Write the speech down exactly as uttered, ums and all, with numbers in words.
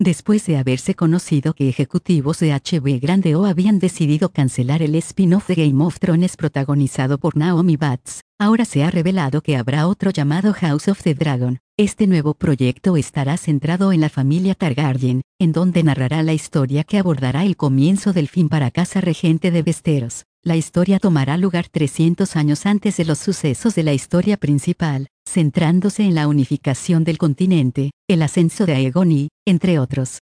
Después de haberse conocido que ejecutivos de H B O Grande O habían decidido cancelar el spin-off de Game of Thrones protagonizado por Naomi Watts, ahora se ha revelado que habrá otro llamado House of the Dragon. Este nuevo proyecto estará centrado en la familia Targaryen, en donde narrará la historia que abordará el comienzo del fin para Casa Regente de Westeros. La historia tomará lugar trescientos años antes de los sucesos de la historia principal, centrándose en la unificación del continente, el ascenso de Aegon y, entre otros,